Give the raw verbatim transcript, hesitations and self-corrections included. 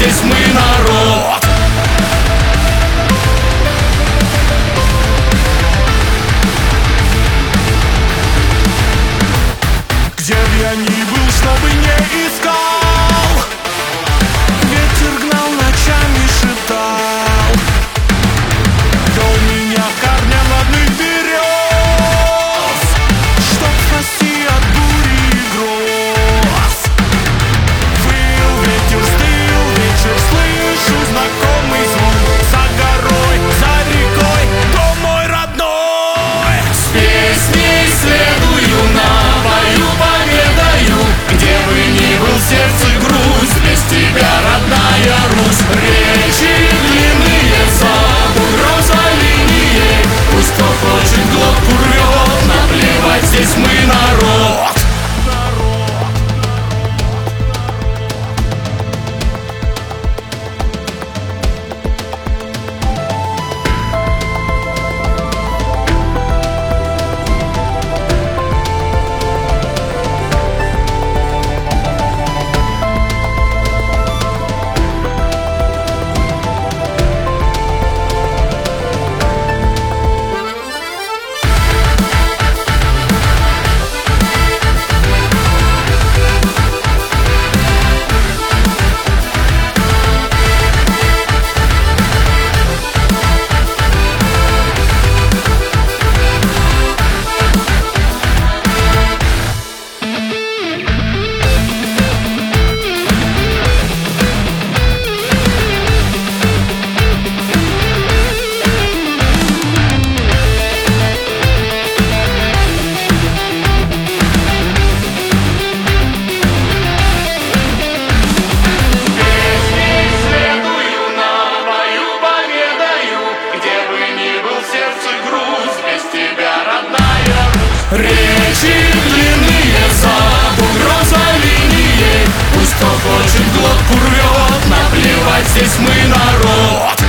здесь мы народ. Где б я ни был, чтобы не искал, ветер гнал, ночами шептал, вел меня корням родных берез, чтоб спасти от бури и гроз. Выл ветер, стыл вечер, слышу знакомый звон. За горой, за рекой, дом мой родной. С песней следую, напою, поведаю, где бы ни был в сердце грусть, без тебя, родная Русь. Речи длинные, забудь роза линией, пусть кто хочет глотку рвет, наплевать, здесь мы народ. Речи длинные, забудь роза линией, пусть кто хочет глотку рвет, наплевать, здесь мы народ.